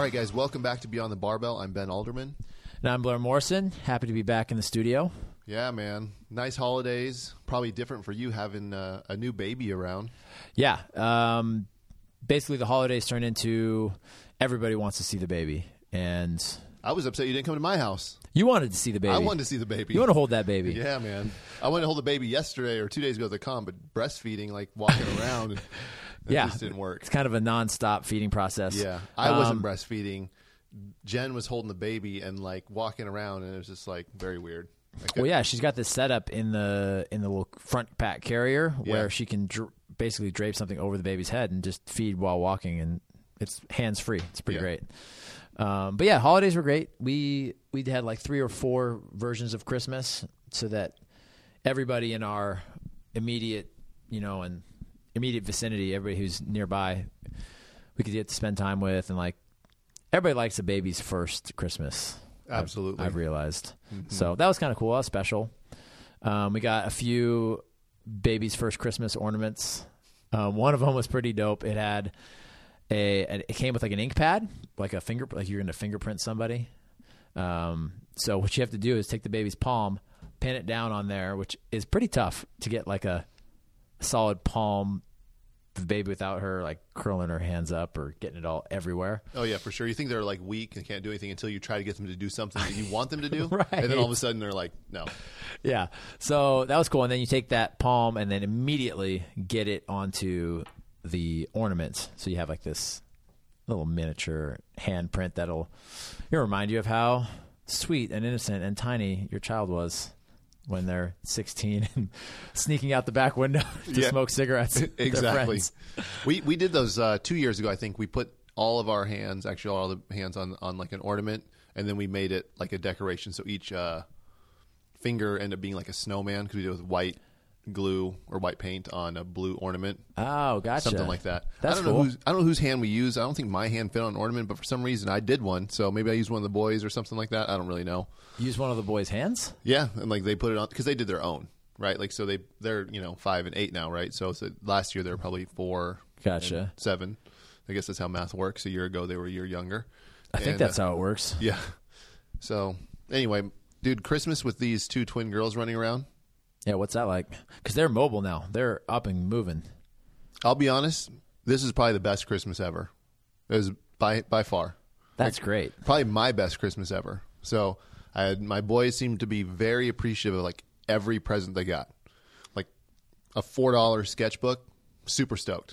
right, guys, welcome back to Beyond the Barbell. I'm Ben Alderman. And I'm Blair Morrison. Happy to be back in the studio. Yeah, man. Nice holidays. Probably different for you having a new baby around. Yeah. Basically, the holidays turn into everybody wants to see the baby. And I was upset you didn't come to my house. you wanted to see the baby. I wanted to see the baby. You want to hold that baby. Yeah, man. I wanted to hold the baby yesterday or 2 days ago at the con, but breastfeeding, like walking around, it just didn't work. It's kind of a nonstop feeding process. Yeah. I wasn't breastfeeding. Jen was holding the baby and like walking around, and it was just like very weird. Well, yeah, she's got this setup in the little front pack carrier where she can basically drape something over the baby's head and just feed while walking, and it's hands free. It's pretty great. But yeah, holidays were great. We had like 3 or 4 versions of Christmas so that everybody in our immediate, and immediate vicinity, everybody who's nearby, we could get to spend time with, and like everybody likes a baby's first Christmas. Absolutely. I've realized. Mm-hmm. So that was kind of cool. That was special. We got a few baby's first Christmas ornaments. One of them was pretty dope. It had it came with like an ink pad, like a finger, like you're going to fingerprint somebody. So what you have to do is take the baby's palm, pin it down on there, which is pretty tough to get like a solid palm of the baby without her like curling her hands up or getting it all everywhere. Oh yeah, for sure. You think they're like weak and can't do anything until you try to get them to do something that you want them to do. Right. And then all of a sudden they're like, no. Yeah. So that was cool. And then you take that palm and then immediately get it onto the ornaments. So you have like this little miniature handprint that'll remind you of how sweet and innocent and tiny your child was when they're 16 and sneaking out the back window to smoke cigarettes with their friends. We did those 2 years ago. I think we put all of our hands, actually all the hands on like an ornament, and then we made it like a decoration. So each finger ended up being like a snowman because we did it with white glue or white paint on a blue ornament. Oh, gotcha. Something like that. That's I don't cool. know whose hand we used. I don't think my hand fit on an ornament, but for some reason I did one. So maybe I used one of the boys or something like that. I don't really know. Use one of the boys' hands? Yeah, and like they put it on because they did their own, right? Like so they're 5 and 8 now, right? So last year they were probably 4, Gotcha, and 7. I guess that's how math works. A year ago they were a year younger. I think that's how it works. Yeah. So anyway, dude, Christmas with these 2 twin girls running around. Yeah, what's that like? Because they're mobile now. They're up and moving. I'll be honest. This is probably the best Christmas ever. It was by far. That's great. Probably my best Christmas ever. So my boys seemed to be very appreciative of like every present they got. Like a $4 sketchbook, super stoked.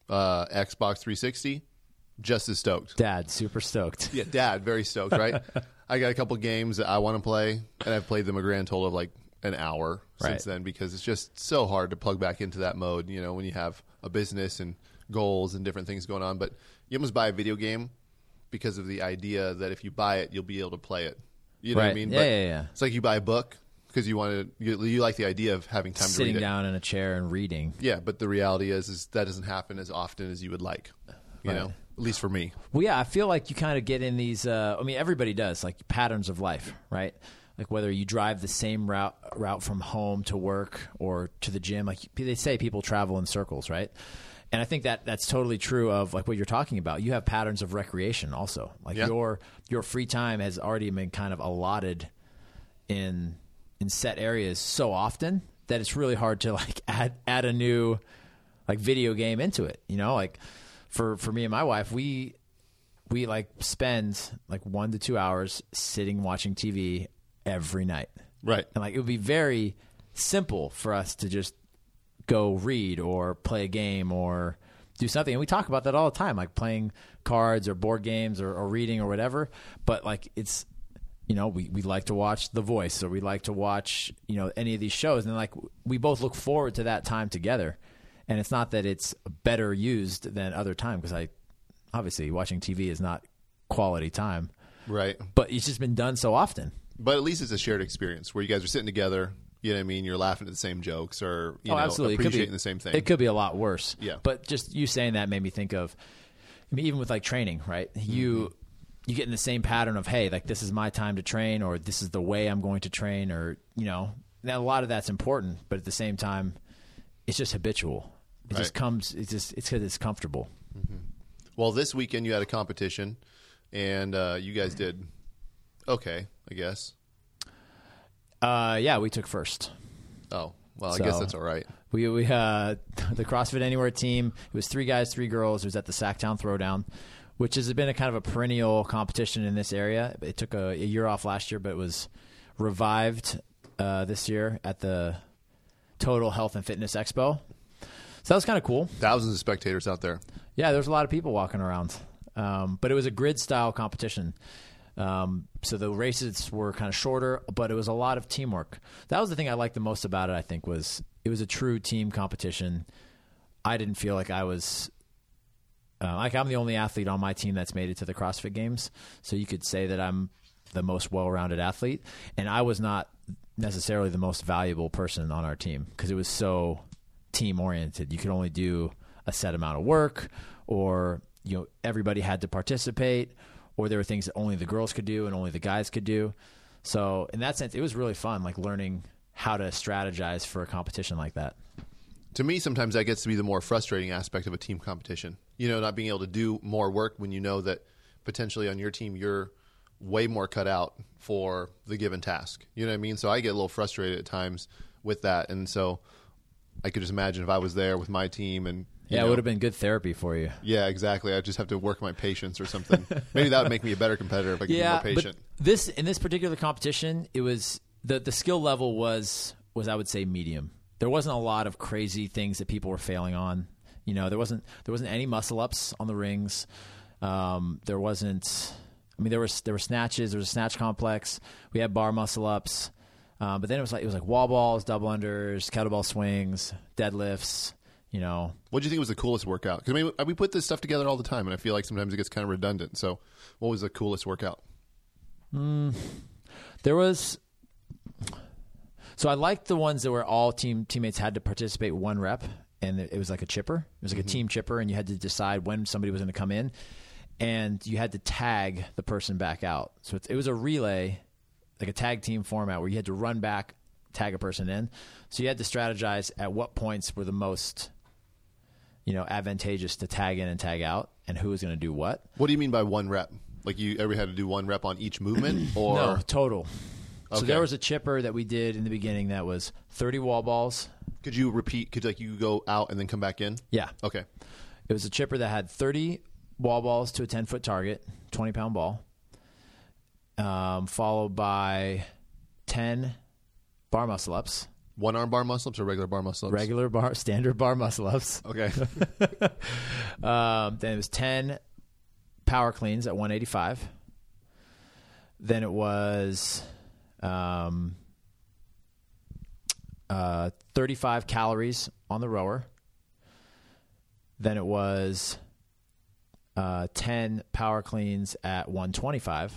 Xbox 360, just as stoked. Dad, super stoked. Yeah, Dad, very stoked, right? I got a couple games that I want to play, and I've played them a grand total of like an hour since then because it's just so hard to plug back into that mode, when you have a business and goals and different things going on. But you almost buy a video game because of the idea that if you buy it, you'll be able to play it. You know what I mean? Yeah. It's like you buy a book because you like the idea of having time to read it. Sitting down in a chair and reading. Yeah, but the reality is that doesn't happen as often as you would like, you know, at least for me. Well, yeah, I feel like you kind of get in these, everybody does, like patterns of life, right? Like whether you drive the same route from home to work or to the gym, like they say people travel in circles, right? And I think that's totally true of like what you're talking about. You have patterns of recreation also. Like your free time has already been kind of allotted in set areas so often that it's really hard to like add a new like video game into it. Like for me and my wife, we like spend like 1 to 2 hours sitting watching TV every night. Right. And like it would be very simple for us to just go read or play a game or do something. And we talk about that all the time, like playing cards or board games or reading or whatever. But like it's, we like to watch The Voice or we like to watch, any of these shows. And like we both look forward to that time together. And it's not that it's better used than other time because obviously watching TV is not quality time. Right. But it's just been done so often. But at least it's a shared experience where you guys are sitting together. You know what I mean? You're laughing at the same jokes or absolutely. Appreciating the same thing. It could be a lot worse. Yeah. But just you saying that made me think of, even with like training, right? You get in the same pattern of, hey, like this is my time to train or this is the way I'm going to train or, now a lot of that's important, but at the same time, it's just habitual. It just comes, it's because it's comfortable. Mm-hmm. Well, this weekend you had a competition and you guys did okay, I guess. Yeah, we took first. Oh, well, I guess that's all right. We the CrossFit Anywhere team. It was 3 guys, 3 girls. It was at the Sacktown Throwdown, which has been a kind of a perennial competition in this area. It took a year off last year, but it was revived this year at the Total Health and Fitness Expo. So that was kind of cool. Thousands of spectators out there. Yeah, there's a lot of people walking around. But it was a grid-style competition. So the races were kind of shorter, but it was a lot of teamwork. That was the thing I liked the most about it, I think, was it was a true team competition. I didn't feel like I was I'm the only athlete on my team that's made it to the CrossFit Games. So you could say that I'm the most well-rounded athlete. And I was not necessarily the most valuable person on our team because it was so team-oriented. You could only do a set amount of work, or everybody had to participate, or there were things that only the girls could do and only the guys could do. So in that sense, it was really fun, like learning how to strategize for a competition like that. To me, sometimes that gets to be the more frustrating aspect of a team competition. Not being able to do more work when you know that potentially on your team you're way more cut out for the given task. You know what I mean? So I get a little frustrated at times with that. And so I could just imagine if I was there with my team and it would have been good therapy for you. Yeah, exactly. I just have to work my patience or something. Maybe that would make me a better competitor if I could be more patient. But in this particular competition, it was the skill level was I would say medium. There wasn't a lot of crazy things that people were failing on. There wasn't any muscle ups on the rings. There wasn't. There were snatches. There was a snatch complex. We had bar muscle ups, but then it was like wall balls, double unders, kettlebell swings, deadlifts. What do you think was the coolest workout? Because we put this stuff together all the time, and I feel like sometimes it gets kind of redundant. So, what was the coolest workout? There was. So I liked the ones that were all teammates had to participate 1 rep, and it was like a chipper. It was like a team chipper, and you had to decide when somebody was going to come in, and you had to tag the person back out. So it was a relay, like a tag team format where you had to run back, tag a person in. So you had to strategize at what points were the most advantageous to tag in and tag out, and who was going to do what. What do you mean by 1 rep? Like you ever had to do 1 rep on each movement, or no, total? Okay. So there was a chipper that we did in the beginning that was 30 wall balls. Could you repeat? Could you go out and then come back in? Yeah. Okay. It was a chipper that had 30 wall balls to a 10-foot target, 20-pound ball, followed by 10 bar muscle ups. 1-arm bar muscle ups or regular bar muscle ups? Standard bar muscle ups. Okay. Then it was 10 power cleans at 185. Then it was 35 calories on the rower. Then it was 10 power cleans at 125,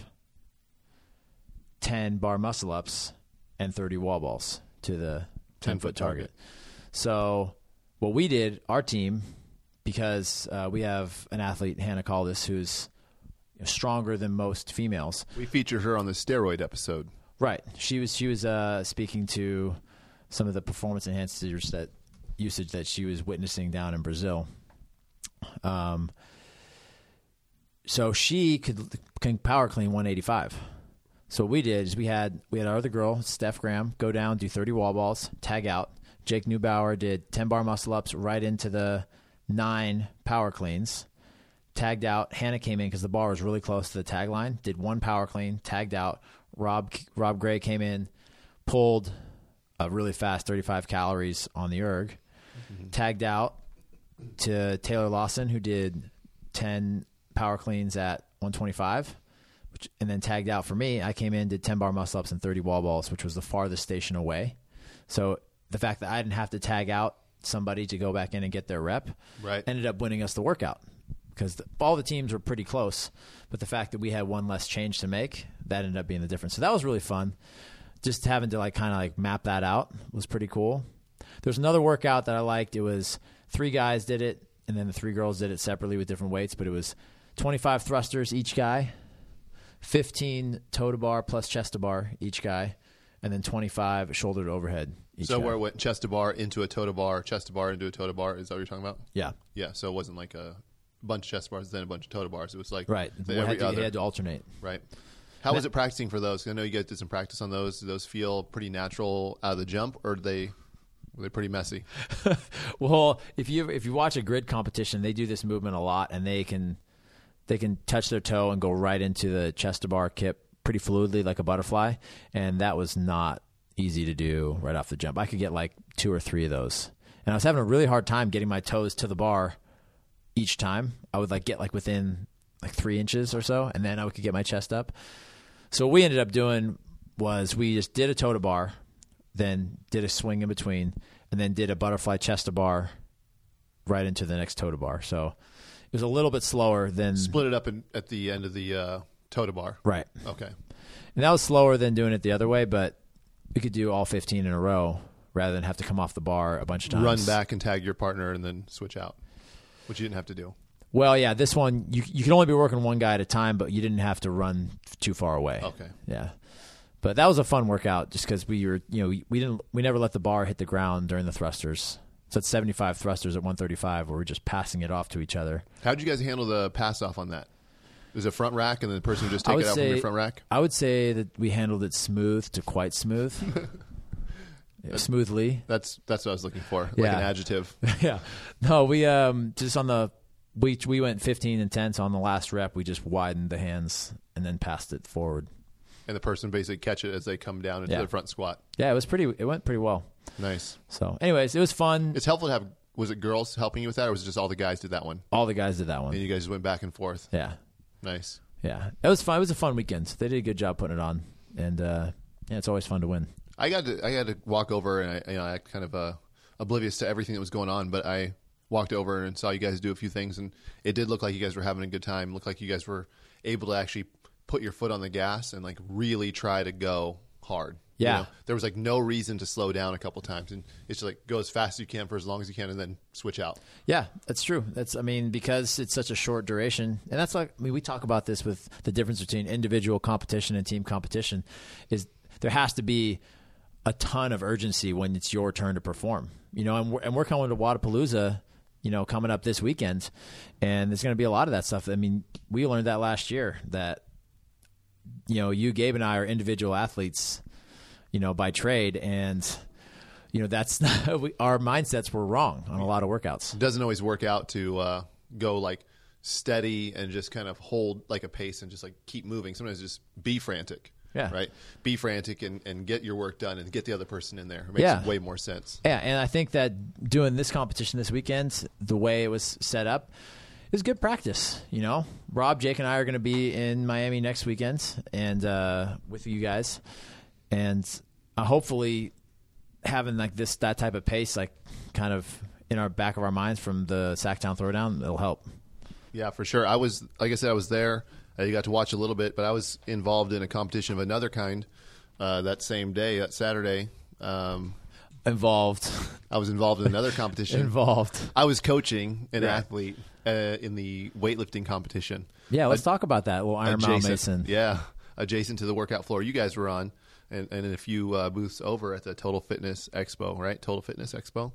10 bar muscle ups, and 30 wall balls to the 10-foot target. So what we did, our team, because we have an athlete, Hannah Caldas, who's stronger than most females. We featured her on the steroid episode. Right. She was speaking to some of the performance enhancers usage that she was witnessing down in Brazil. So she can power clean 185. So what we did is we had our other girl, Steph Graham, go down, do 30 wall balls, tag out. Jake Neubauer did 10 bar muscle ups right into the 9 power cleans, tagged out. Hannah came in because the bar was really close to the tag line, did 1 power clean, tagged out. Rob Gray came in, pulled a really fast 35 calories on the erg, tagged out to Taylor Lawson, who did 10 power cleans at 125. And then tagged out for me. I came in, did 10 bar muscle ups and 30 wall balls, which was the farthest station away. So the fact that I didn't have to tag out somebody to go back in and get their rep ended up winning us the workout because all the teams were pretty close. But the fact that we had 1 less change to make, that ended up being the difference. So that was really fun. Just having to kind of map that out was pretty cool. There's another workout that I liked. It was 3 guys did it, and then the 3 girls did it separately with different weights. But it was 25 thrusters each guy, 15 toe to bar plus chest to bar each guy, and then 25 shoulder to overhead each guy. Where it went chest to bar into a toe to bar, chest to bar into a toe to bar, is that what you're talking about? Yeah. Yeah, so it wasn't like a bunch of chest bars, then a bunch of total bars. It was like right. He had to alternate. Right. How was it practicing for those? I know you guys did some practice on those. Do those feel pretty natural out of the jump, or were they pretty messy? Well, if you watch a grid competition, they do this movement a lot, and they can touch their toe and go right into the chest to bar kip pretty fluidly like a butterfly, and that was not easy to do right off the jump. I could get like 2 or 3 of those, and I was having a really hard time getting my toes to the bar each time. I would get within 3 inches or so, and then I could get my chest up. So what we ended up doing was we just did a toe to bar, then did a swing in between, and then did a butterfly chest to bar right into the next toe to bar. So it was a little bit slower than... Split it up at the end of the toe to bar. Right. Okay. And that was slower than doing it the other way, but we could do all 15 in a row rather than have to come off the bar a bunch of times. Run back and tag your partner and then switch out, which you didn't have to do. Well, yeah, this one, you can only be working one guy at a time, but you didn't have to run too far away. Okay. Yeah. But that was a fun workout just because we never let the bar hit the ground during the thrusters. So it's 75 thrusters at 135 where we're just passing it off to each other. How did you guys handle the pass off on that? Was it front rack and then the person would just take it out from your front rack? I would say that we handled it smooth to quite smooth. Smoothly. That's what I was looking for, like an adjective. Yeah. No, we just on the... We went 15 and 10, so on the last rep, we just widened the hands and then passed it forward. And the person basically catch it as they come down into the front squat. Yeah, it went pretty well. Nice. So, anyways, it was fun. It's helpful to have, was it girls helping you with that, or was it just all the guys did that one? All the guys did that one. And you guys just went back and forth. Yeah. Nice. Yeah. It was fun. It was a fun weekend. They did a good job putting it on. And, it's always fun to win. I got to walk over, and I kind of oblivious to everything that was going on, but I walked over and saw you guys do a few things, and it did look like you guys were having a good time. It looked like you guys were able to actually put your foot on the gas and really try to go hard. Yeah. There was no reason to slow down a couple times, and it's just go as fast as you can for as long as you can and then switch out. Yeah, that's true. Because it's such a short duration, and we talk about this with the difference between individual competition and team competition is there has to be a ton of urgency when it's your turn to perform. And we're coming to Wodapalooza, coming up this weekend, and there's going to be a lot of that stuff. I mean, we learned that last year that, you, Gabe, and I are individual athletes, by trade, and, that's our mindsets were wrong on a lot of workouts. It doesn't always work out to go steady and just kind of hold a pace and just keep moving. Sometimes just be frantic. Yeah. Right. Be frantic and get your work done and get the other person in there. It makes way more sense. Yeah, and I think that doing this competition this weekend, the way it was set up, is good practice. Rob, Jake, and I are going to be in Miami next weekend and with you guys, and hopefully having that type of pace, kind of in our back of our minds from the Sacktown Throwdown, it'll help. Yeah, for sure. I was there. You got to watch a little bit, but I was involved in a competition of another kind that same day, that Saturday. Involved. I was involved in another competition. Involved. I was coaching an athlete in the weightlifting competition. Yeah, let's talk about that. Well, Iron Mile Mason. Yeah, adjacent to the workout floor you guys were on, and in a few booths over at the Total Fitness Expo, right? Total Fitness Expo.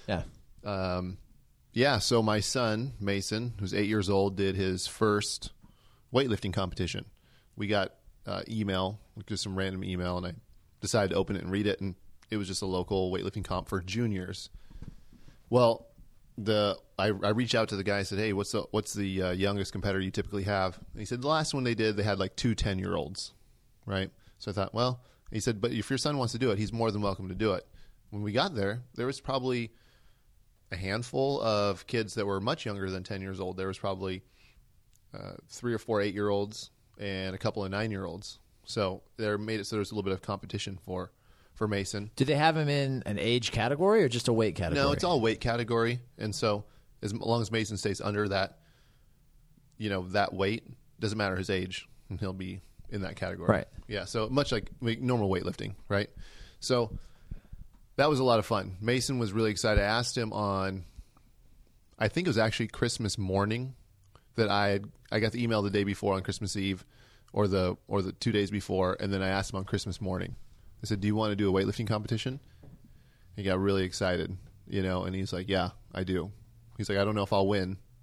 Yeah. So my son, Mason, who's 8 years old, did his first weightlifting competition. We got email, just some random email, and I decided to open it and read it, and it was just a local weightlifting comp for juniors. Well, I reached out to the guy and said, "Hey, what's the youngest competitor you typically have?" And he said the last one they did, they had 2 10-year-olds, right? So I thought, well, he said, but if your son wants to do it, he's more than welcome to do it. When we got there was probably a handful of kids that were much younger than 10 years old. There was probably 3 or 4 8-year-olds and a couple of 9-year-olds. So they made it so there's a little bit of competition for Mason. Did they have him in an age category or just a weight category? No, it's all weight category. And so as long as Mason stays under that, that weight, doesn't matter his age, and he'll be in that category. Right. Yeah, so much like normal weightlifting, right? So that was a lot of fun. Mason was really excited. I asked him on, I think it was actually Christmas morning, that I got the email the day before on Christmas Eve or the 2 days before, and then I asked him on Christmas morning. I said, "Do you want to do a weightlifting competition?" He got really excited, and he's like, "Yeah, I do." He's like, "I don't know if I'll win,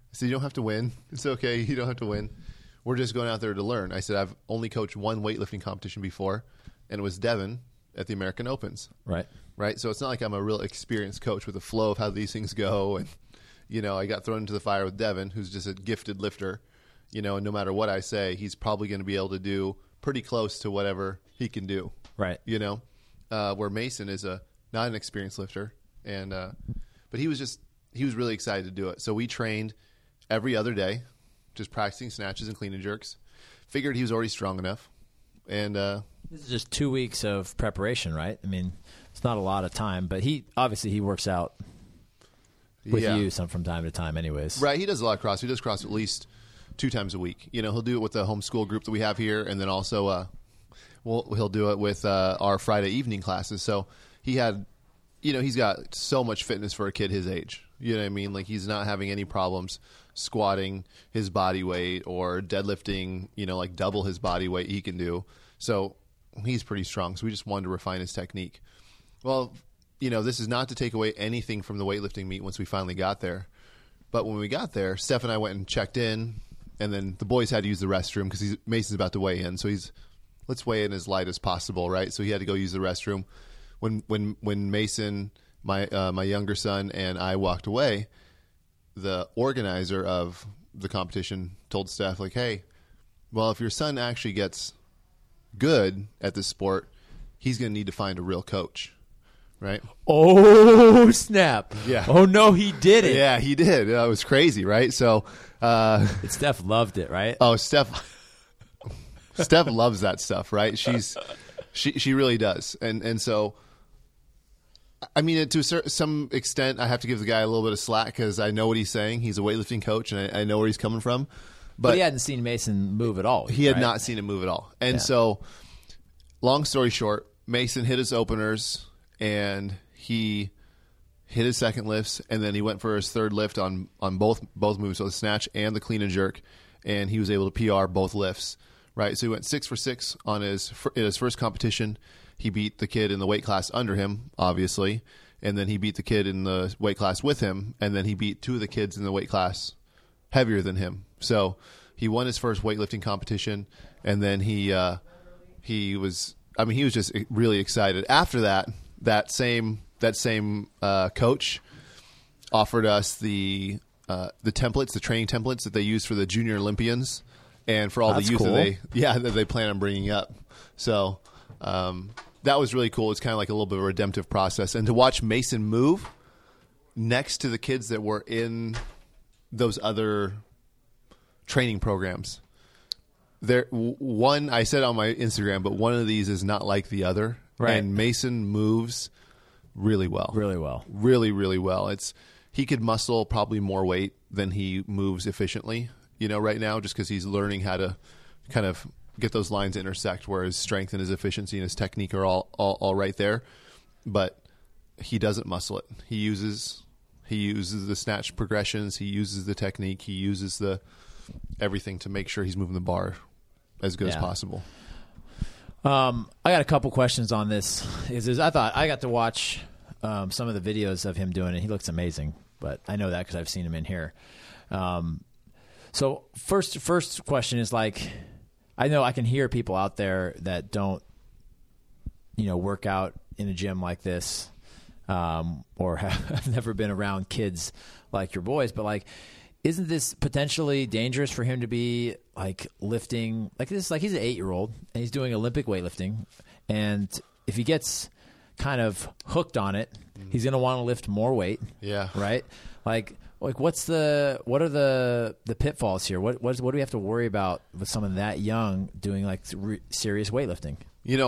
I said, you don't have to win. It's okay. You don't have to win. We're just going out there to learn. I said, I've only coached one weightlifting competition before, and it was Devin at the American Opens. Right. Right. So it's not like I'm a real experienced coach with a flow of how these things go. And, I got thrown into the fire with Devin, who's just a gifted lifter, and no matter what I say, he's probably going to be able to do pretty close to whatever he can do. Right. Where Mason is not an experienced lifter. And, but he was really excited to do it. So we trained every other day, just practicing snatches and clean and jerks. Figured he was already strong enough. And, this is just 2 weeks of preparation, right? I mean, it's not a lot of time, but he works out with you from time to time anyways. Right. He does a lot of CrossFit. He does CrossFit at least 2 times a week. He'll do it with the homeschool group that we have here, and then also he'll do it with our Friday evening classes. So he's got so much fitness for a kid his age. You know what I mean? Like, he's not having any problems squatting his body weight or deadlifting, like double his body weight he can do. So he's pretty strong. So we just wanted to refine his technique. Well, this is not to take away anything from the weightlifting meet once we finally got there. But when we got there, Steph and I went and checked in, and then the boys had to use the restroom because Mason's about to weigh in. So let's weigh in as light as possible, right? So he had to go use the restroom. When Mason, my younger son, and I walked away, the organizer of the competition told Steph, like, hey, well, if your son actually gets good at this sport, he's going to need to find a real coach. Right? Oh, snap. Yeah. Oh, no, he didn't. Yeah, he did. It was crazy, right? So Steph loved it, right? Oh, Steph loves that stuff, right? She really does. And so, I mean, to some extent, I have to give the guy a little bit of slack because I know what he's saying. He's a weightlifting coach, and I know where he's coming from. But he hadn't seen Mason move at all. He had not seen him move at all. And so, long story short, Mason hit his openers, and he hit his second lifts, and then he went for his third lift on both moves, so the snatch and the clean and jerk, and he was able to PR both lifts, right? So he went 6 for 6 on his first competition. He beat the kid in the weight class under him, obviously, and then he beat the kid in the weight class with him, and then he beat 2 of the kids in the weight class heavier than him. So he won his first weightlifting competition, and then he was just really excited. After that same coach offered us the templates, the training templates that they use for the junior Olympians and for all the youth that they plan on bringing up. So that was really cool. It's kind of like a little bit of a redemptive process. And to watch Mason move next to the kids that were in those other training programs. One, I said on my Instagram, but one of these is not like the other. Right. And Mason moves really well. Really well. Really, really well. He could muscle probably more weight than he moves efficiently, right now, just because he's learning how to kind of get those lines to intersect where his strength and his efficiency and his technique are all right there. But he doesn't muscle it. He uses the snatch progressions. He uses the technique. He uses the everything to make sure he's moving the bar as good as possible. I got a couple questions on this. I thought I got to watch some of the videos of him doing it. He looks amazing, but I know that because I've seen him in here. So first question is, like, I know I can hear people out there that don't, work out in a gym like this, or have never been around kids like your boys, but like, isn't this potentially dangerous for him to be like lifting like this? Like, he's an 8-year-old and he's doing Olympic weightlifting, and if he gets kind of hooked on it, he's going to want to lift more weight. Yeah. Right. Like what are the pitfalls here? What do we have to worry about with someone that young doing like serious weightlifting?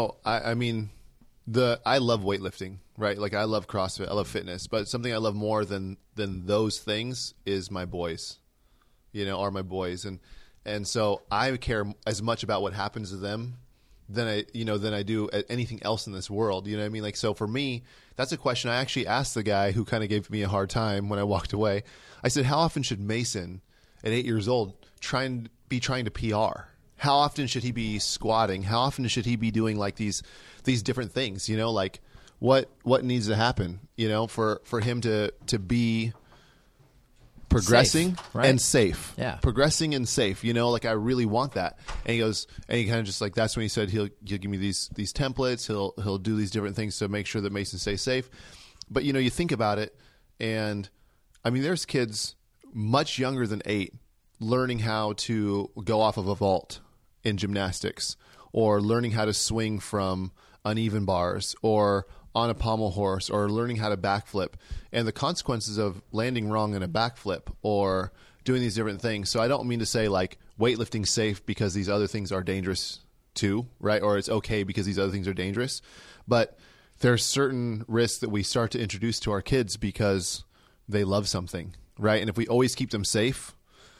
I love weightlifting, right? Like, I love CrossFit, I love fitness, but something I love more than those things is my boys, are my boys. And so I care as much about what happens to them than I do at anything else in this world. You know what I mean? Like, so for me, that's a question I actually asked the guy who kind of gave me a hard time when I walked away. I said, how often should Mason at 8 years old trying to PR? How often should he be squatting? How often should he be doing like these different things? Like what needs to happen? For him to be progressing safe, right? and safe. Yeah. Progressing and safe. Like I really want that. And he goes, and he kind of just like, that's when he said he'll give me these templates. He'll do these different things to make sure that Mason stays safe. But you think about it, and I mean, there's kids much younger than 8 learning how to go off of a vault in gymnastics, or learning how to swing from uneven bars, or on a pommel horse, or learning how to backflip, and the consequences of landing wrong in a backflip or doing these different things. So I don't mean to say like weightlifting's safe because these other things are dangerous too, right? Or it's okay because these other things are dangerous. But there's certain risks that we start to introduce to our kids because they love something, right? And if we always keep them safe,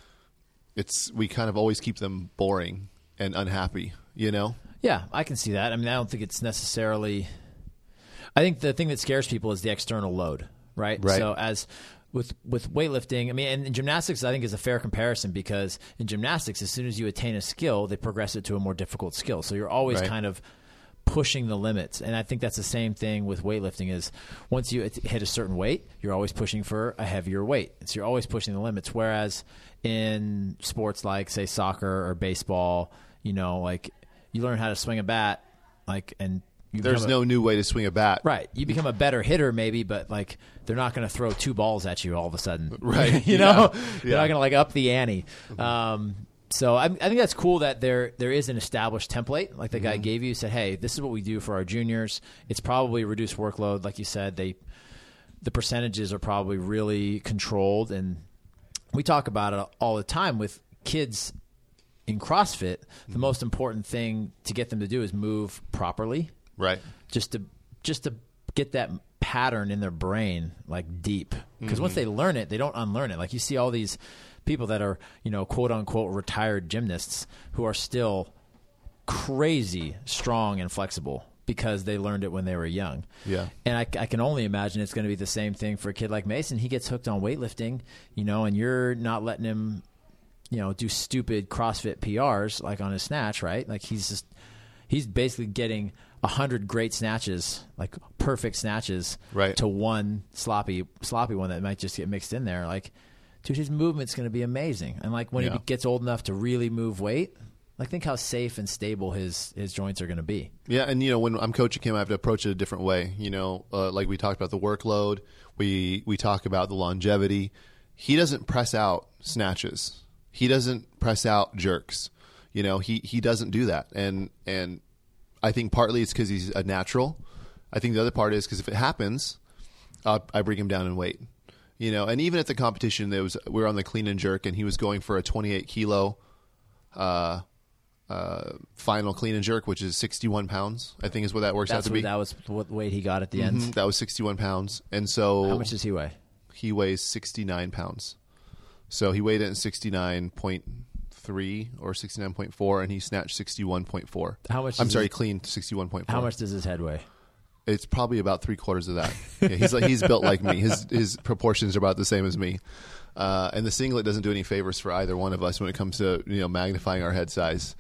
we kind of always keep them boring and unhappy, Yeah, I can see that. I mean, I don't think it's necessarily. I think the thing that scares people is the external load, right? So as with weightlifting, I mean, and in gymnastics, I think is a fair comparison, because in gymnastics, as soon as you attain a skill, they progress it to a more difficult skill. So you're always kind of pushing the limits. And I think that's the same thing with weightlifting is once you hit a certain weight, you're always pushing for a heavier weight. So you're always pushing the limits. Whereas in sports like, say, soccer or baseball, like you learn how to swing a bat, and there's no new way to swing a bat. Right. You become a better hitter maybe, but like they're not going to throw 2 balls at you all of a sudden. Right. They're not going to like up the ante. So I think that's cool that there is an established template like the guy gave you. Said, hey, this is what we do for our juniors. It's probably reduced workload. Like you said, the percentages are probably really controlled. And we talk about it all the time with kids in CrossFit. The most important thing to get them to do is move properly. Right. Just to get that pattern in their brain like deep. Because once they learn it, they don't unlearn it. Like you see all these people that are, quote unquote retired gymnasts who are still crazy strong and flexible because they learned it when they were young. Yeah. And I can only imagine it's going to be the same thing for a kid like Mason. He gets hooked on weightlifting, and you're not letting him, do stupid CrossFit PRs like on his snatch, right? Like he's basically getting 100 great snatches, like perfect snatches, right, to one sloppy one that might just get mixed in there. Like, dude, his movement's going to be amazing. And like when he gets old enough to really move weight, like think how safe and stable his joints are going to be. Yeah, and when I'm coaching him, I have to approach it a different way. Like we talked about the workload, we talk about the longevity. He doesn't press out snatches. He doesn't press out jerks. He doesn't do that. And I think partly it's because he's a natural. I think the other part is because if it happens, I bring him down in weight. And even at the competition, we were on the clean and jerk, and he was going for a 28 kilo final clean and jerk, which is 61 pounds, I think is what that works out to be. That was what weight he got at the end? That was 61 pounds. And so... How much does he weigh? He weighs 69 pounds. So he weighed in 69.3 or 69.4, and he snatched 61.4. How much? Clean 61.4. How much does his head weigh? It's probably about 3/4 of that. Yeah, he's built like me. His proportions are about the same as me. And the singlet doesn't do any favors for either one of us when it comes to magnifying our head size.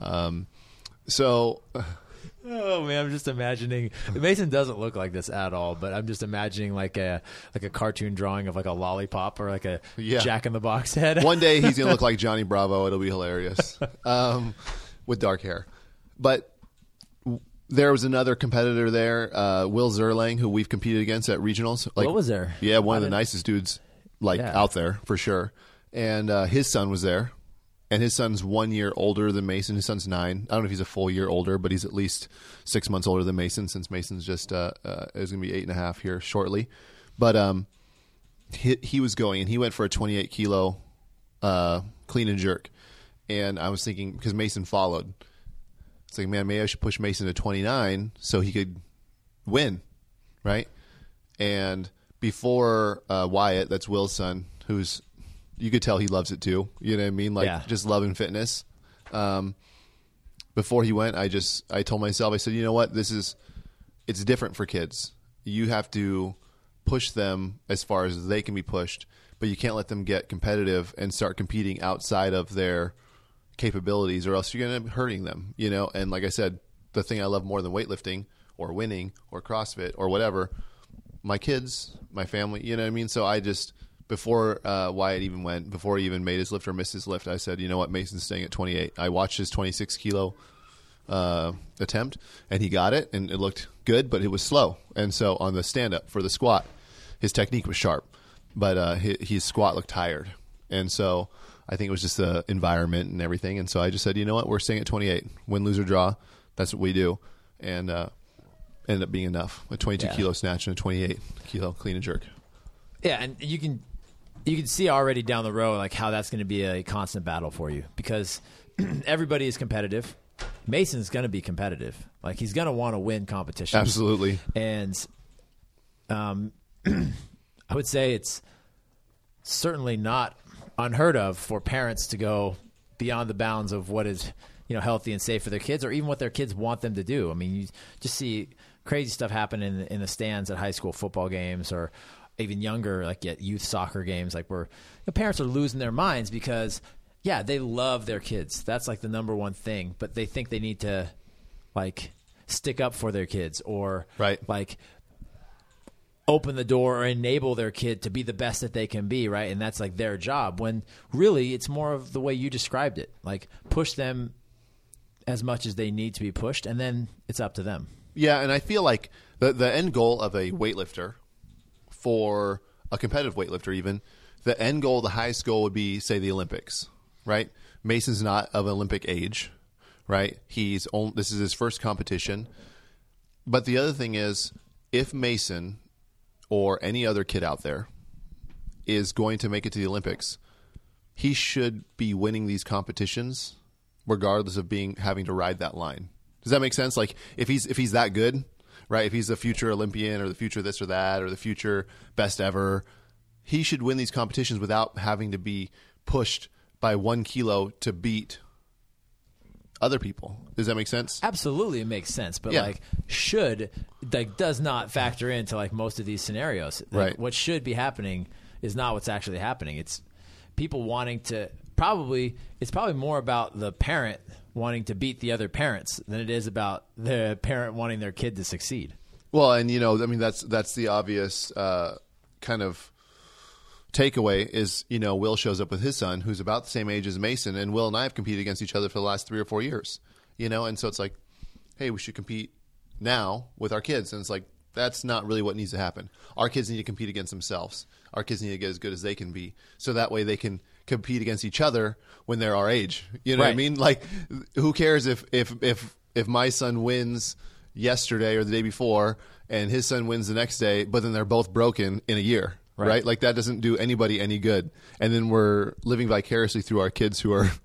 Oh man, I'm just imagining. Mason doesn't look like this at all, but I'm just imagining like a cartoon drawing of like a lollipop or like a Jack in the Box head. One day he's gonna look like Johnny Bravo. It'll be hilarious with dark hair. But there was another competitor there, Will Zerlang, who we've competed against at regionals. Will was there? Yeah, one of the nicest dudes out there for sure. And his son was there. And his son's 1 year older than Mason. His son's 9. I don't know if he's a full year older, but he's at least 6 months older than Mason, since Mason's just is going to be 8.5 here shortly. But he was going, and he went for a 28 kilo clean and jerk. And I was thinking, because Mason followed, it's like, man, maybe I should push Mason to 29 so he could win, right? And before Wyatt, that's Will's son, who's... You could tell he loves it too. You know what I mean? Just loving fitness. Before he went, I told myself, I said, you know what? It's different for kids. You have to push them as far as they can be pushed, but you can't let them get competitive and start competing outside of their capabilities, or else you're going to be hurting them, And like I said, the thing I love more than weightlifting or winning or CrossFit or whatever, my kids, my family, you know what I mean? So before Wyatt even went, before he even made his lift or missed his lift, I said, you know what, Mason's staying at 28. I watched his 26 kilo attempt, and he got it, and it looked good, but it was slow. And so on the stand-up for the squat, his technique was sharp, but his squat looked tired. And so I think it was just the environment and everything. And so I just said, you know what, we're staying at 28. Win, lose, or draw. That's what we do. And ended up being enough. A 22 kilo snatch and a 28 kilo clean and jerk. Yeah, and you can see already down the road like how that's going to be a constant battle for you, because everybody is competitive. Mason's going to be competitive. Like, he's going to want to win competitions. Absolutely. And I would say it's certainly not unheard of for parents to go beyond the bounds of what is, healthy and safe for their kids, or even what their kids want them to do. I mean, you just see crazy stuff happen in the stands at high school football games, or even younger, like at youth soccer games, like where the parents are losing their minds because, yeah, they love their kids. That's like the number one thing, but they think they need to like stick up for their kids, or like open the door or enable their kid to be the best that they can be, right? And that's like their job, when really it's more of the way you described it. Like, push them as much as they need to be pushed, and then it's up to them. Yeah, and I feel like the end goal of a weightlifter, for a competitive weightlifter even, the end goal, the highest goal would be, say, the Olympics, right? Mason's not of Olympic age, right? This is his first competition. But the other thing is, if Mason or any other kid out there is going to make it to the Olympics, he should be winning these competitions regardless of having to ride that line. Does that make sense? Like, if he's that good, right? If he's the future Olympian, or the future this or that, or the future best ever, he should win these competitions without having to be pushed by 1 kilo to beat other people. Does that make sense? Absolutely, it makes sense. But does not factor into like most of these scenarios. Like, right. What should be happening is not what's actually happening. It's people wanting to it's probably more about the parent wanting to beat the other parents than it is about the parent wanting their kid to succeed. Well, and that's the obvious kind of takeaway is, Will shows up with his son, who's about the same age as Mason, and Will and I have competed against each other for the last 3 or 4 years, and so it's like, hey, we should compete now with our kids. And it's like, that's not really what needs to happen. Our kids need to compete against themselves. Our kids need to get as good as they can be, so that way they can compete against each other when they're our age. You know what I mean? Like, who cares if my son wins yesterday or the day before and his son wins the next day, but then they're both broken in a year, right? Like, that doesn't do anybody any good. And then we're living vicariously through our kids who are,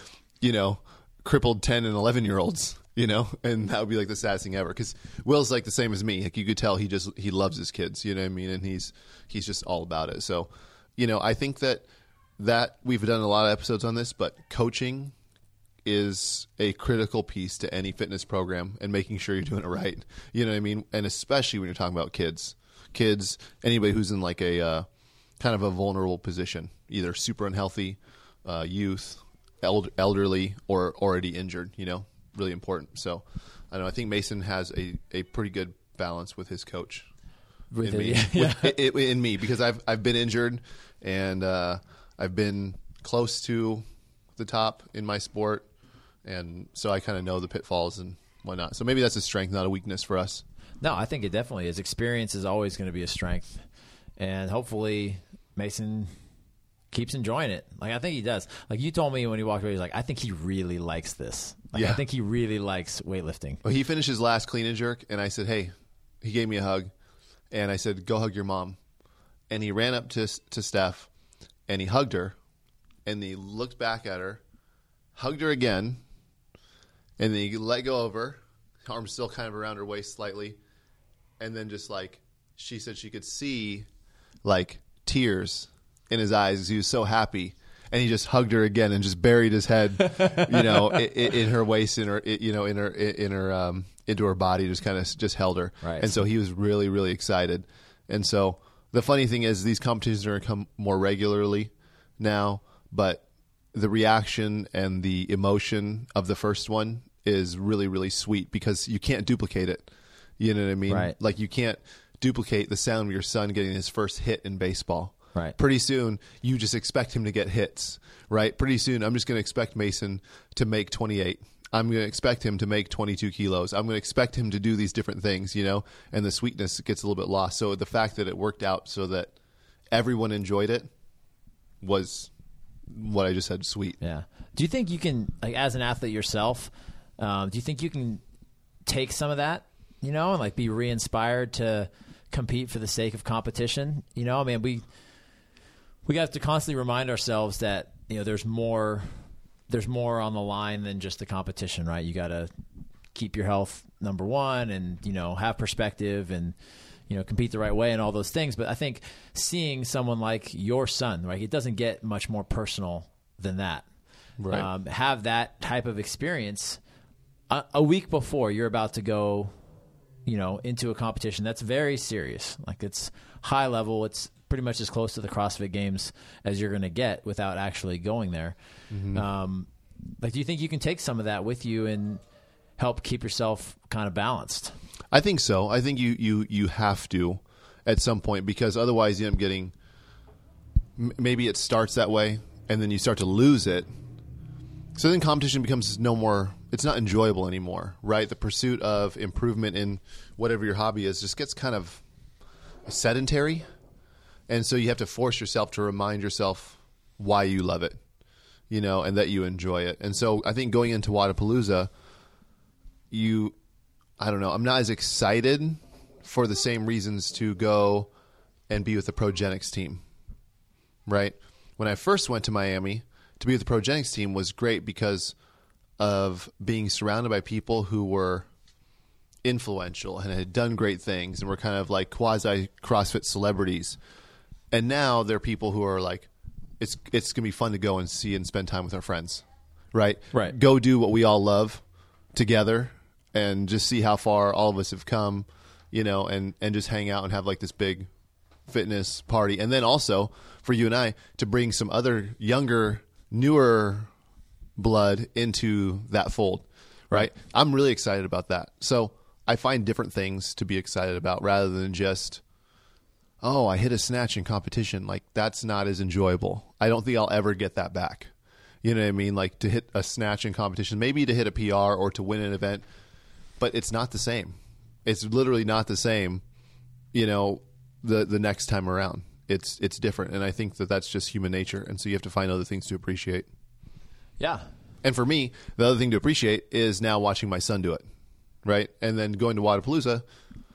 crippled 10 and 11-year-olds, and that would be like the saddest thing ever. Because Will's like the same as me. Like, you could tell he loves his kids, you know what I mean? And he's just all about it. So, I think that we've done a lot of episodes on this, but coaching is a critical piece to any fitness program, and making sure you're doing it right. You know what I mean? And especially when you're talking about kids, anybody who's in like a kind of a vulnerable position, either super unhealthy, youth, elderly, or already injured, really important. So I don't know. I think Mason has a pretty good balance with his coach. In me, because I've been injured, and I've been close to the top in my sport, and so I kind of know the pitfalls and whatnot. So maybe that's a strength, not a weakness for us. No, I think it definitely is. Experience is always going to be a strength, and hopefully Mason keeps enjoying it. Like, I think he does. Like, you told me when he walked away, he's like, I think he really likes this. Like, I think he really likes weightlifting. Well, he finished his last clean and jerk, and I said, hey, he gave me a hug, and I said, go hug your mom. And he ran up to Steph, and he hugged her, and he looked back at her, hugged her again, and then he let go of her, arm still kind of around her waist slightly, and then just like, she said she could see like tears in his eyes because he was so happy, and he just hugged her again and just buried his head, in her waist, in her into her body, just kind of just held her, right. And so he was really, really excited, and so. The funny thing is, these competitions are going to come more regularly now, but the reaction and the emotion of the first one is really, really sweet because you can't duplicate it. You know what I mean? Right. Like, you can't duplicate the sound of your son getting his first hit in baseball. Right. Pretty soon, you just expect him to get hits, right? Pretty soon, I'm just going to expect Mason to make 28. I'm going to expect him to make 22 kilos. I'm going to expect him to do these different things, you know, and the sweetness gets a little bit lost. So the fact that it worked out so that everyone enjoyed it was what I just said, sweet. Yeah. Do you think you can, like, as an athlete yourself, do you think you can take some of that, you know, and like be re-inspired to compete for the sake of competition? You know, I mean, we have to constantly remind ourselves that, you know, there's more on the line than just the competition, right? You got to keep your health number one and, you know, have perspective and, you know, compete the right way and all those things. But I think seeing someone like your son, right, it doesn't get much more personal than that. Right. Have that type of experience a week before you're about to go, you know, into a competition that's very serious. Like, it's high level. It's pretty much as close to the CrossFit Games as you're going to get without actually going there. Mm-hmm. Like, do you think you can take some of that with you and help keep yourself kind of balanced? I think so. I think you have to at some point, because otherwise you end up getting, maybe it starts that way and then you start to lose it. So then competition becomes it's not enjoyable anymore, right? The pursuit of improvement in whatever your hobby is just gets kind of sedentary. And so you have to force yourself to remind yourself why you love it, you know, and that you enjoy it. And so I think going into Wodapalooza, I don't know, I'm not as excited for the same reasons to go and be with the Progenics team, right? When I first went to Miami, to be with the Progenics team was great because of being surrounded by people who were influential and had done great things and were kind of like quasi CrossFit celebrities. And now they're people who are like, it's going to be fun to go and see and spend time with our friends, right? Right. Go do what we all love together and just see how far all of us have come, you know, and just hang out and have like this big fitness party. And then also for you and I to bring some other younger, newer blood into that fold, right? I'm really excited about that. So I find different things to be excited about rather than just, oh, I hit a snatch in competition. Like, that's not as enjoyable. I don't think I'll ever get that back. You know what I mean? Like, to hit a snatch in competition, maybe to hit a PR or to win an event, but it's not the same. It's literally not the same, you know, the next time around. It's different. And I think that that's just human nature. And so you have to find other things to appreciate. Yeah. And for me, the other thing to appreciate is now watching my son do it, right? And then going to Wodapalooza,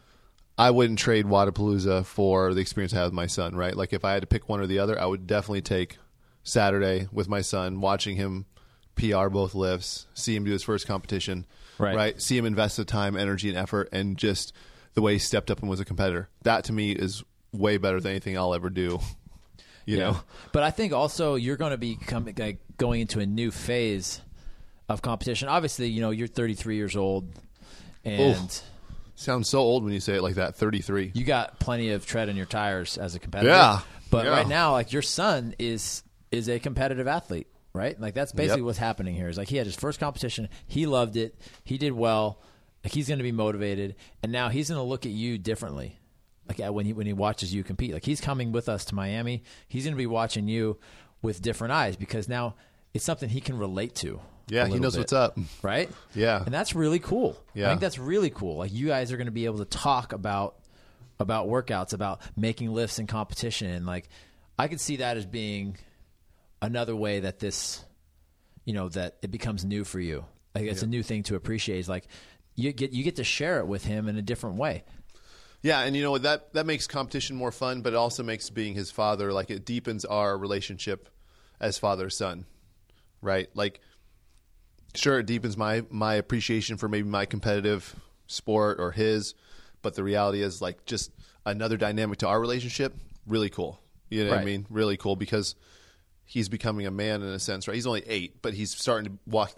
I wouldn't trade Wodapalooza for the experience I had with my son, right? Like, if I had to pick one or the other, I would definitely take Saturday with my son, watching him PR both lifts, see him do his first competition, right? See him invest the time, energy, and effort, and just the way he stepped up and was a competitor. That, to me, is way better than anything I'll ever do. You know? But I think also you're going to be going into a new phase of competition. Obviously, you know, you're 33 years old, and Oof. Sounds so old when you say it like that, 33. You got plenty of tread on your tires as a competitor. Yeah. But right now, like, your son is a competitive athlete, right? Like, that's basically what's happening here. Is like, he had his first competition, he loved it, he did well, like, he's going to be motivated, and now he's going to look at you differently. Like, when he watches you compete, like, he's coming with us to Miami. He's going to be watching you with different eyes because now it's something he can relate to. Yeah, he knows what's up. Right? Yeah. And that's really cool. Yeah. I think that's really cool. Like, you guys are going to be able to talk about workouts, about making lifts in competition. And, like, I could see that as being another way that this, you know, that it becomes new for you. Like, it's a new thing to appreciate. It's like you get to share it with him in a different way. Yeah, and you know, that makes competition more fun, but it also makes being his father, like, it deepens our relationship as father-son, right? Like, sure, it deepens my appreciation for maybe my competitive sport or his, but the reality is, like, just another dynamic to our relationship, really cool. You know what I mean? Really cool, because he's becoming a man in a sense, right? He's only 8, but he's starting to walk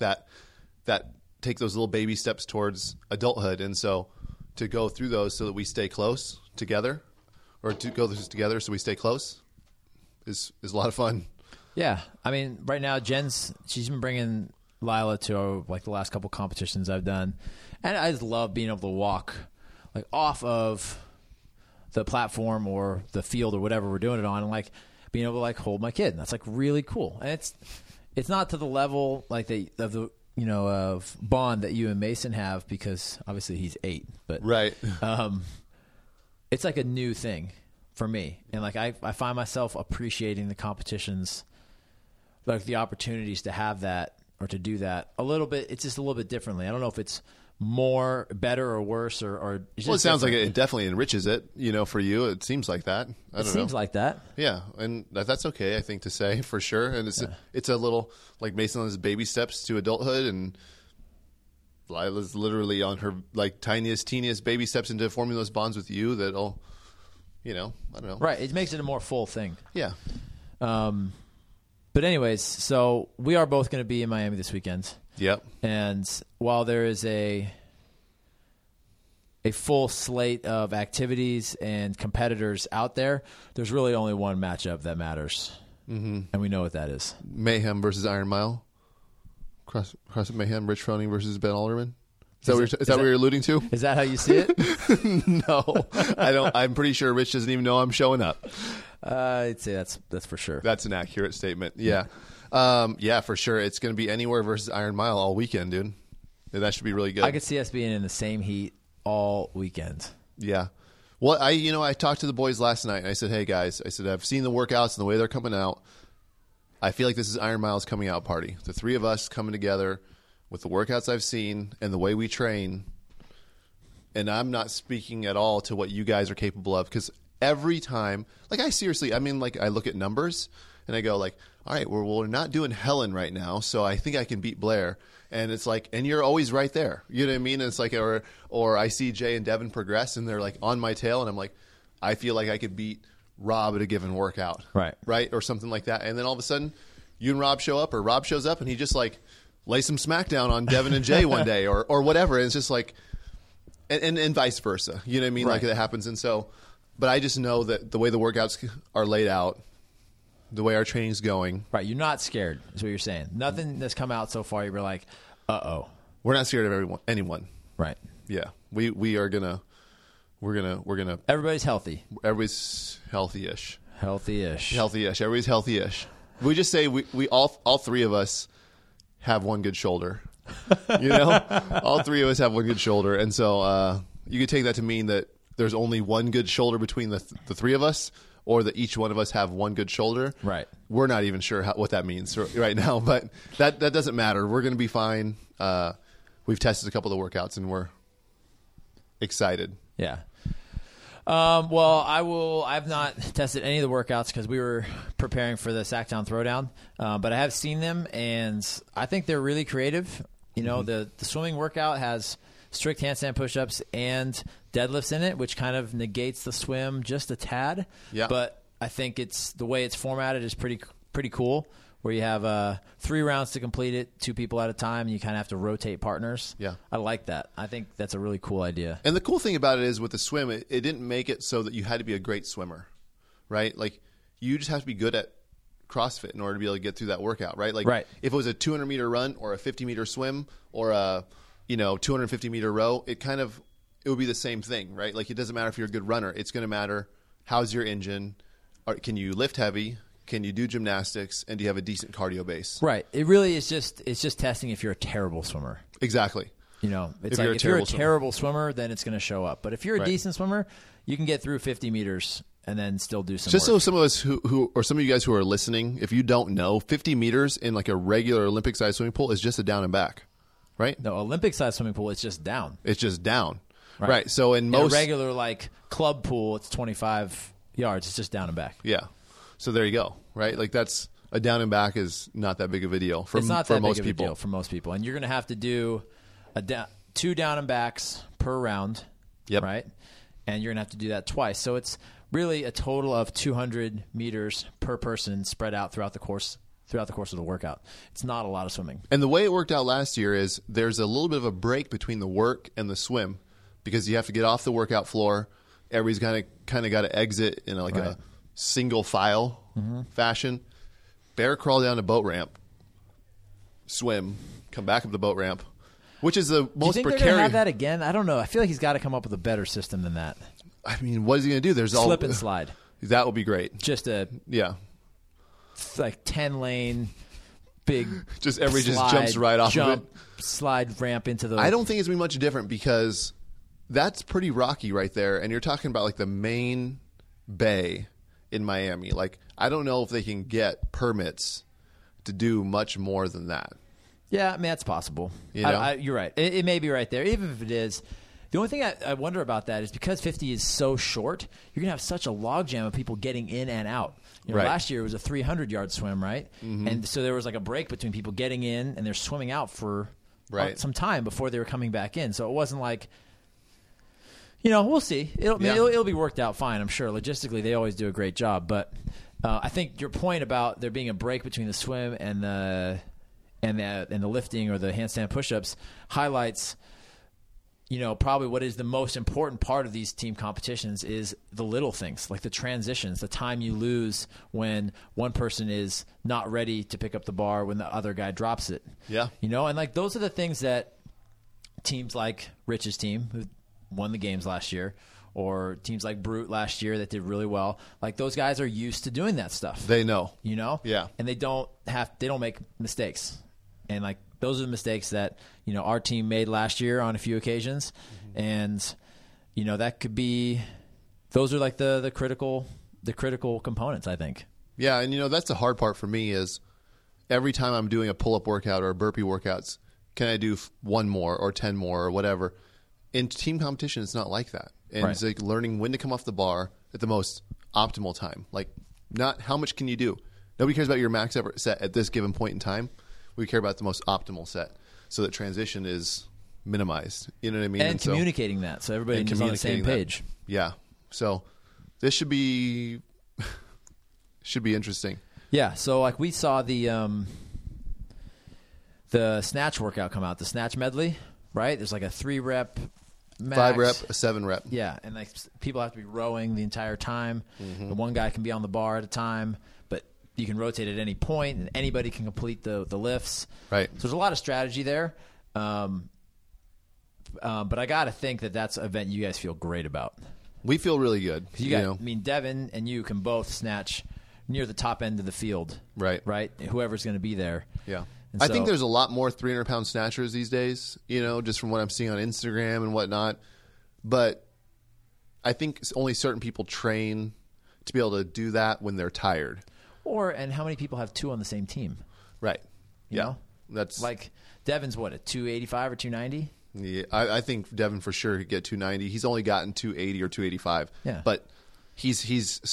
take those little baby steps towards adulthood, and so to go through those so that we stay close together, or to go through this together so we stay close, is a lot of fun. Yeah, I mean, right now she's been bringing Lila to like the last couple competitions I've done, and I just love being able to walk like off of the platform or the field or whatever we're doing it on, and like being able to like hold my kid. And that's like really cool. And it's not to the level like of bond that you and Mason have, because obviously he's 8, but right. It's like a new thing for me. And like I find myself appreciating the competitions, like the opportunities to have that or to do that a little bit. It's just a little bit differently. I don't know if it's better or worse or it's well, it just sounds like different. it definitely enriches it, for you. It seems like that. I don't know. It seems like that. Yeah, and that's okay, I think, to say for sure. And it's a little like Mason on his baby steps to adulthood, and Lila's literally on her like teeniest baby steps into forming those bonds with you. That'll, I don't know. Right. It makes it a more full thing. Yeah. But anyways, so we are both going to be in Miami this weekend. Yep. And while there is a full slate of activities and competitors out there, there's really only one matchup that matters. Mm-hmm. And we know what that is. Mayhem versus Iron Mile. CrossFit Mayhem, Rich Froning versus Ben Alderman. Is that what you're alluding to? Is that how you see it? No, I don't. I'm pretty sure Rich doesn't even know I'm showing up. I'd say that's for sure. That's an accurate statement. Yeah. Yeah, for sure. It's going to be Anywhere versus Iron Mile all weekend, dude. That should be really good. I could see us being in the same heat all weekend. Yeah. Well, I talked to the boys last night, and I said, hey, guys, I've seen the workouts and the way they're coming out. I feel like this is Iron Mile's coming out party. The 3 of us coming together with the workouts I've seen and the way we train. And I'm not speaking at all to what you guys are capable of, because every time, like I look at numbers and I go like, all right, we're not doing Helen right now, so I think I can beat Blair. And it's like, and you're always right there. You know what I mean? And it's like, or I see Jay and Devin progress and they're like on my tail, and I'm like, I feel like I could beat Rob at a given workout. Right? Or something like that. And then all of a sudden, you and Rob show up, or Rob shows up and he just like lays some smackdown on Devin and Jay one day or whatever. And it's just like, and vice versa. You know what I mean? Right. Like that happens. And so, but I just know that the way the workouts are laid out, the way our training's going. Right. You're not scared, is what you're saying. Nothing that's come out so far, you're like, uh-oh. We're not scared of anyone. Right. Yeah. We're gonna. Everybody's healthy. Everybody's healthy-ish. Healthy-ish. Everybody's healthy-ish. We just say we all 3 of us have one good shoulder. All 3 of us have one good shoulder, and so you could take that to mean that there's only one good shoulder between the 3 of us, or that each one of us have one good shoulder. Right. We're not even sure what that means right now, but that doesn't matter. We're going to be fine. We've tested a couple of the workouts, and we're excited. Yeah. Well, I've not tested any of the workouts because we were preparing for the Sacktown Throwdown, but I have seen them, and I think they're really creative. The swimming workout has strict handstand push-ups and deadlifts in it, which kind of negates the swim just a tad. Yeah. But I think the way it's formatted is pretty cool, where you have 3 rounds to complete it, 2 people at a time, and you kind of have to rotate partners. Yeah. I like that. I think that's a really cool idea. And the cool thing about it is with the swim, it didn't make it so that you had to be a great swimmer, right? Like, you just have to be good at CrossFit in order to be able to get through that workout, right? Like, right. If it was a 200-meter run or a 50-meter swim or a 250-meter row, it would be the same thing, right? Like, it doesn't matter if you're a good runner. It's going to matter how's your engine, can you lift heavy, can you do gymnastics, and do you have a decent cardio base? Right. It really is just testing if you're a terrible swimmer. Exactly. If you're a terrible swimmer, then it's going to show up. But if you're a decent swimmer, you can get through 50 meters and then still do some Just work. so some of us who or some of you guys who are listening, if you don't know, 50 meters in like a regular Olympic-sized swimming pool is just a down and back, right? No, Olympic-sized swimming pool, it's just down. It's just down. Right. So in most a regular like club pool, it's 25 yards. It's just down and back. Yeah. So there you go. Right. Like that's a down and back is not that big of a deal for it's not that most big people. Of a deal for most people, and you're going to have to do 2 down and backs per round. Yep. Right. And you're going to have to do that twice. So it's really a total of 200 meters per person spread out throughout the course of the workout. It's not a lot of swimming. And the way it worked out last year is there's a little bit of a break between the work and the swim because you have to get off the workout floor. Everybody's kind of got to exit in a single file fashion. Bear crawl down a boat ramp, swim, come back up the boat ramp, which is the most Do you think precarious. they're going to have that again? I don't know. I feel like he's got to come up with a better system than that. I mean, what is he going to do? There's Slip and slide. That would be great. Just a Yeah. like 10-lane big just everybody just jumps right off of it. Slide ramp into the. I don't think it's gonna be much different because that's pretty rocky right there, and you're talking about like the main bay in Miami. Like, I don't know if they can get permits to do much more than that. Yeah, I mean, that's possible. You know? You're right. It may be right there. Even if it is, the only thing I wonder about that is because 50 is so short, you're going to have such a logjam of people getting in and out. You know, right. Last year it was a 300-yard swim, right? Mm-hmm. And so there was like a break between people getting in and they're swimming out for some time before they were coming back in. So it wasn't like, you know, we'll see. It'll be worked out fine, I'm sure. Logistically, they always do a great job. But I think your point about there being a break between the swim and the lifting or the handstand push-ups highlights, you know, probably what is the most important part of these team competitions is the little things, like the transitions, the time you lose when one person is not ready to pick up the bar when the other guy drops it. Yeah. You know, and like those are the things that teams like Rich's team, who won the games last year, or teams like Brute last year that did really well, like those guys are used to doing that stuff. They know. You know? Yeah. And they don't make mistakes. And like those are the mistakes that, you know, our team made last year on a few occasions. Mm-hmm. And, you know, that could be those are like the critical components, I think. Yeah, and you know, that's the hard part for me is every time I'm doing a pull-up workout or a burpee workouts, can I do 1 more or 10 more or whatever? In team competition, it's not like that. And right. It's like learning when to come off the bar at the most optimal time. Like, not how much can you do. Nobody cares about your max effort set at this given point in time. We care about the most optimal set so that transition is minimized. You know what I mean? And communicating that so everybody is on the same page. Yeah. So this should be interesting. Yeah. So like we saw the snatch workout come out, the snatch medley, right? There's like a 3-rep max. 5-rep, a 7-rep. Yeah. And like people have to be rowing the entire time. Mm-hmm. And one guy can be on the bar at a time, but you can rotate at any point, and anybody can complete the lifts. Right. So there's a lot of strategy there. But I got to think that that's an event you guys feel great about. We feel really good. You got, I mean, Devin and you can both snatch near the top end of the field. Right. Right? Whoever's going to be there. Yeah. I think there's a lot more 300-pound snatchers these days, you know, just from what I'm seeing on Instagram and whatnot. But I think only certain people train to be able to do that when they're tired. And how many people have 2 on the same team? Right. You know? That's like Devin's what, a 285 or 290? Yeah, I think Devin for sure could get 290. He's only gotten 280 or 285. Yeah. But he's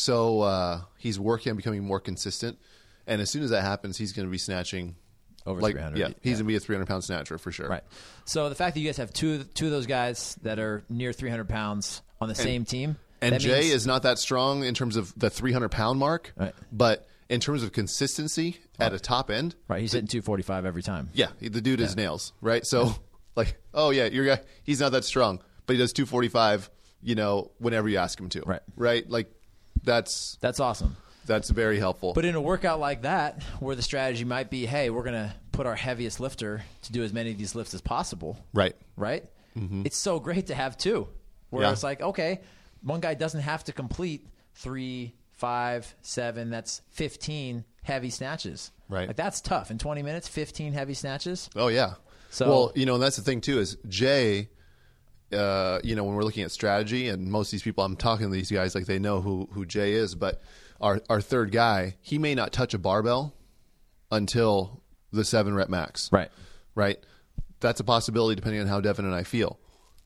working on becoming more consistent. And as soon as that happens, he's going to be snatching over 300. Yeah, he's going to be a 300-pound snatcher for sure. Right. So the fact that you guys have two of those guys that are near 300 pounds on the same team. And Jay is not that strong in terms of the 300-pound mark. Right. But in terms of consistency at a top end. Right. He's hitting 245 every time. Yeah. The dude is nails. Right. So, like, oh, yeah, your guy, he's not that strong, but he does 245, you know, whenever you ask him to. Right. Right. Like, that's awesome. That's very helpful. But in a workout like that, where the strategy might be, hey, we're going to put our heaviest lifter to do as many of these lifts as possible. Right. Right? Mm-hmm. It's so great to have 2. Where it's like, okay, one guy doesn't have to complete 3, 5, 7, that's 15 heavy snatches. Right. Like, that's tough. In 20 minutes, 15 heavy snatches. Oh, yeah. So, well, you know, and that's the thing, too, is Jay, you know, when we're looking at strategy, and most of these people, I'm talking to these guys like they know who Jay is, but our third guy, he may not touch a barbell until the 7-rep max. Right. Right? That's a possibility depending on how Devin and I feel.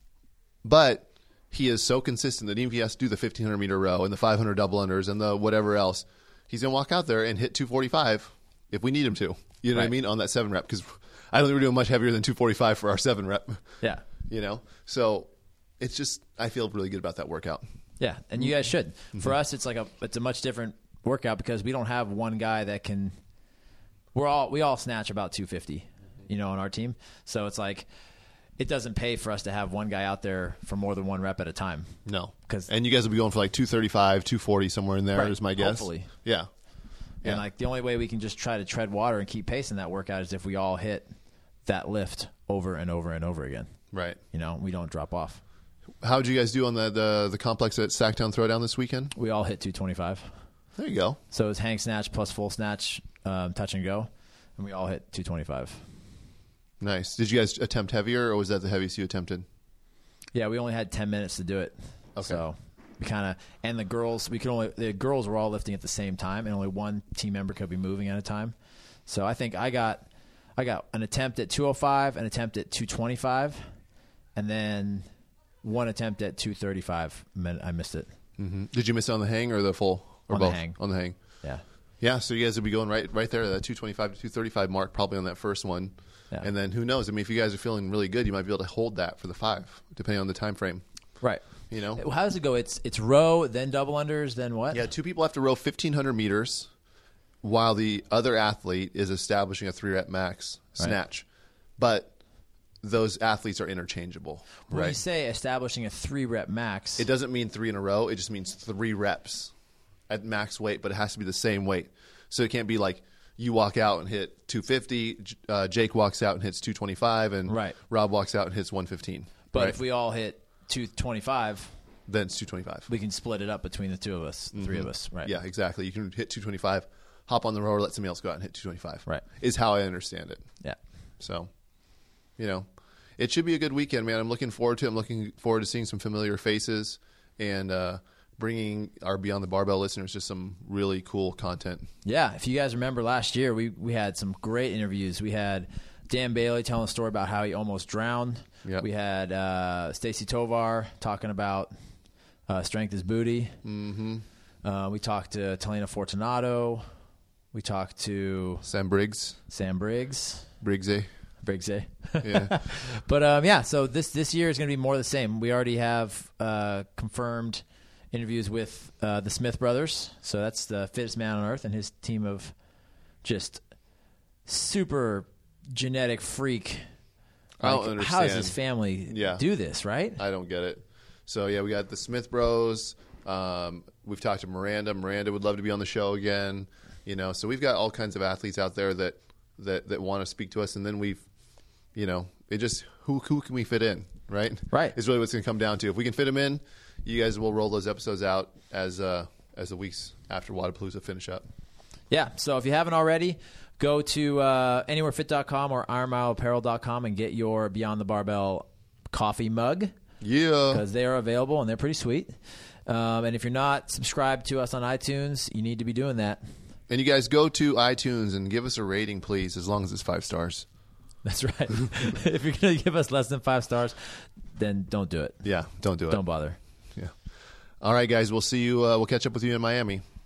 But he is so consistent that even if he has to do the 1,500-meter row and the 500 double unders and the whatever else, he's going to walk out there and hit 245 if we need him to. You know what I mean? On that 7-rep. Because I don't think we're doing much heavier than 245 for our 7-rep. Yeah. You know? So it's just, I feel really good about that workout. Yeah, and you guys should. For us, it's a much different workout because we don't have one guy that can. We all snatch about 250, you know, on our team. So it's like it doesn't pay for us to have one guy out there for more than 1 rep at a time. No, and you guys will be going for like 235, 240 somewhere in there. Is my guess. Hopefully, yeah. And like the only way we can just try to tread water and keep pace in that workout is if we all hit that lift over and over and over again. Right. You know, we don't drop off. How did you guys do on the complex at Sacktown Throwdown this weekend? We all hit 225. There you go. So it was hang snatch plus full snatch, touch and go, and we all hit 225. Nice. Did you guys attempt heavier, or was that the heaviest you attempted? Yeah, we only had 10 minutes to do it. Okay. So we kind of, and the girls were all lifting at the same time, and only one team member could be moving at a time. So I think I got an attempt at 205, an attempt at 225, and then one attempt at 235. I missed it. Mm-hmm. Did you miss it on the hang or the full? Or on both? The hang. On the hang. Yeah. Yeah, so you guys will be going right there, that 225 to 235 mark, probably on that first one. Yeah. And then who knows? I mean, if you guys are feeling really good, you might be able to hold that for the 5, depending on the time frame. Right. You know? How does it go? It's row, then double unders, then what? Yeah, 2 people have to row 1,500 meters while the other athlete is establishing a 3-rep max snatch. But those athletes are interchangeable. When you say establishing a 3-rep max, it doesn't mean 3 in a row. It just means 3 reps at max weight, but it has to be the same weight. So it can't be like you walk out and hit 250, Jake walks out and hits 225, and Rob walks out and hits 115. But if we all hit 225, then it's 225. We can split it up between the 2 of us, 3 of us, right? Yeah, exactly. You can hit 225, hop on the rower, let somebody else go out and hit 225. Right. Is how I understand it. Yeah. So, it should be a good weekend, man. I'm looking forward to it. I'm looking forward to seeing some familiar faces and bringing our Beyond the Barbell listeners just some really cool content. Yeah. If you guys remember last year, we had some great interviews. We had Dan Bailey telling a story about how he almost drowned. Yep. We had Stacy Tovar talking about strength is booty. Mm-hmm. We talked to Talina Fortunato. We talked to Sam Briggs. Briggsy. Yeah. But so this year is going to be more the same. We already have confirmed interviews with the Smith brothers. So that's the fittest man on earth and his team of just super genetic freak. I don't understand. How does his family do this, right? I don't get it. So, we got the Smith bros. We've talked to Miranda. Miranda would love to be on the show again. So we've got all kinds of athletes out there that want to speak to us. And then it just, who can we fit in, right? Right. Is really what's going to come down to. If we can fit them in, you guys will roll those episodes out as the weeks after Wodapalooza finish up. Yeah. So if you haven't already, go to anywherefit.com or ironmileapparel.com and get your Beyond the Barbell coffee mug. Yeah. Because they are available and they're pretty sweet. And if you're not subscribed to us on iTunes, you need to be doing that. And you guys go to iTunes and give us a rating, please, as long as it's 5 stars. That's right. If you're going to give us less than 5 stars, then don't do it. Yeah, don't do it. Don't bother. Yeah. All right, guys. We'll see you. We'll catch up with you in Miami.